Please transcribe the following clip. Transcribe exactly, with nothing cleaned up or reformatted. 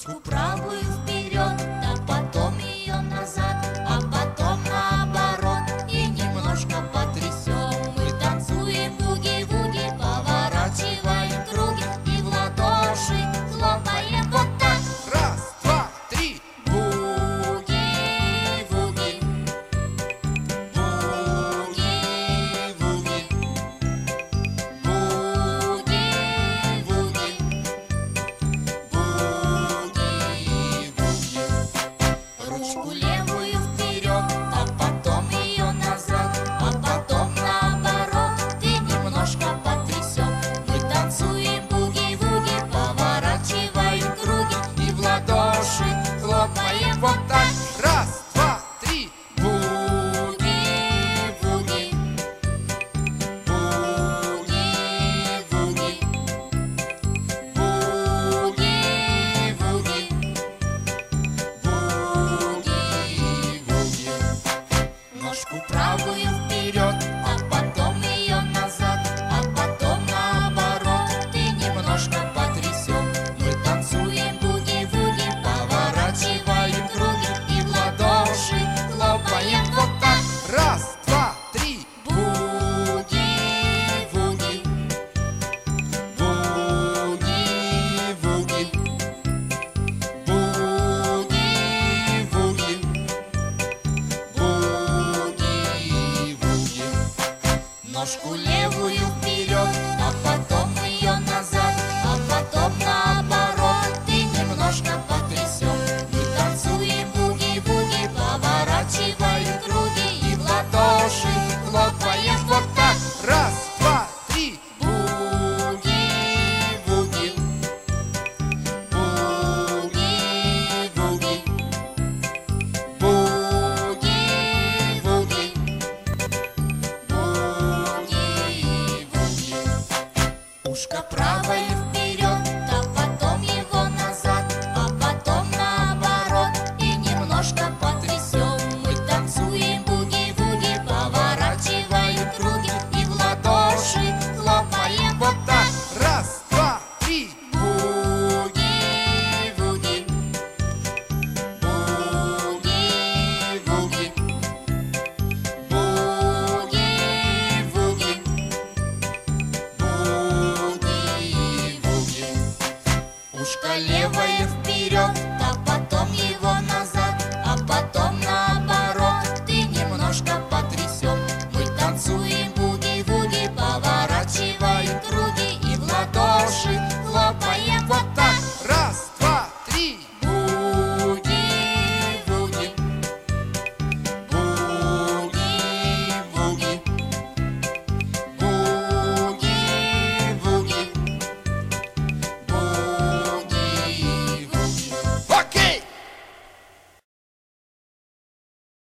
Ножку правую вперед, да потом ее назад, а потом наоборот и немножко потрясем. Мы танцуем буги-вуги, поворачиваем круги и в ладоши хлопаем вот так. Раз, два, три. Буги-вуги, буги-вуги, буги-вуги, буги-вуги. Ручку левую вперед, а потом ее назад, а потом наоборот и немножко потрясем. Мы танцуем буги-вуги, поворачиваем круги и в ладоши хлопаем вот так. Раз, два, три. Буги-вуги, буги-вуги, буги-вуги, буги-вуги. Ножку правую вперед, а потом ее назад, а потом наоборот и немножко потрясем. Мы танцуем буги-вуги, поворачиваем круги и в ладоши хлопаем вот так. Раз, два, три. Буги-вуги, буги-вуги, буги-вуги, буги-вуги. Ножку левую вперед, а потом ее назад, а потом наоборот и немножко потрясем. Мы танцуем буги-вуги, поворачиваем круги и в ладоши хлопаем вот так. Раз, два, три. Буги-вуги, буги-вуги, буги-вуги, буги-вуги. Ушко правое